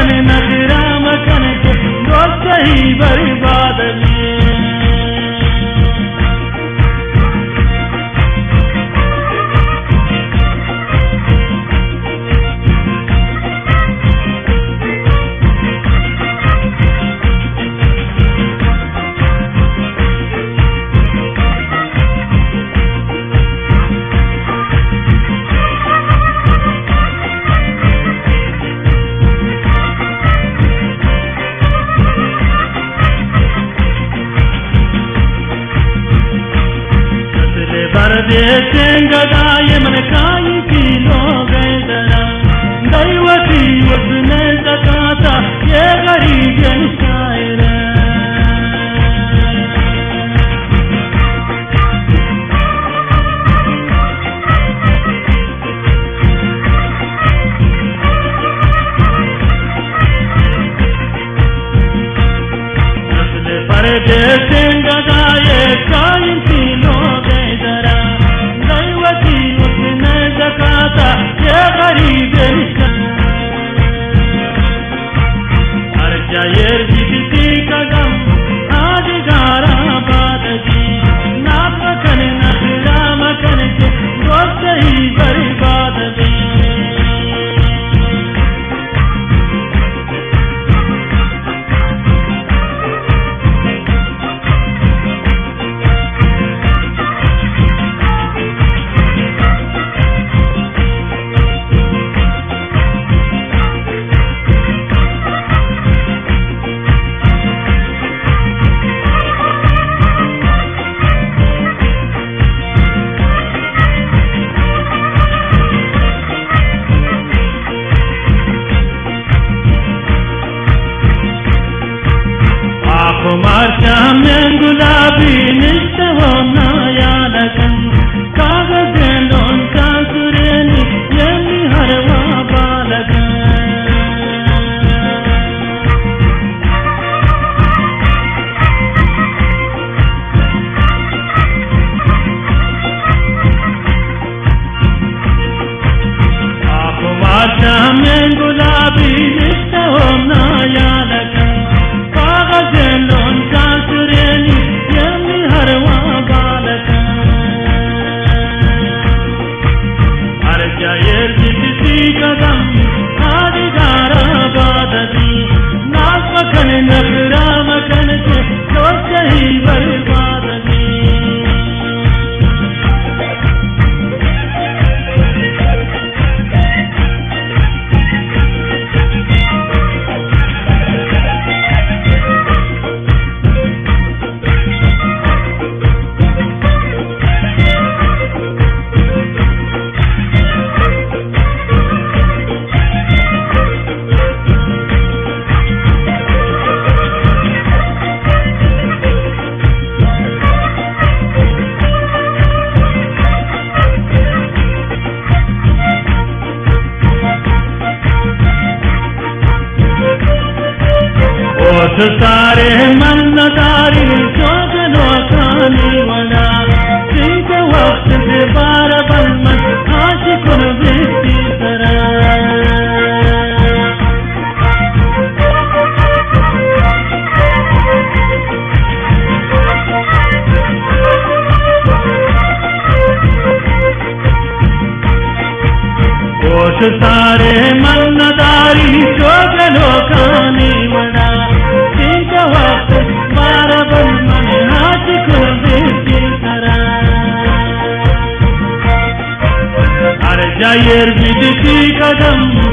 मखन नखरा मखन के दोस्त ही बर्बाद गदाये मन काई की लोग दरा दैवती उसने सकाता ये गरीब शायर परदेश गदाये काई की लोग दरा ये गरीब हर जायर जीती कदम आज गारा बादगी नाक मखन नखरा मखन के दोस्त ही बर्बाद मार्चा में गुलाबी निष्ठ हो नया लगन कागज लोन का सुरेनी यही हरवा बालगन आप मार्चा में गुलाबी निष्ठ हो नया लगन कदम आज गारा बादगी नाक मखन नखरा मखन के दोस्त ही बर्बाद सारे मन्नदारी चौगनो खानी वना सिंह वक्त से बार बलमत आशिकुन बेटी तरह सारे मन्नदारी चौगनो खानी वना वक्त बार बलमन आशिकुन बेटी तरह हर जायर विदती कदम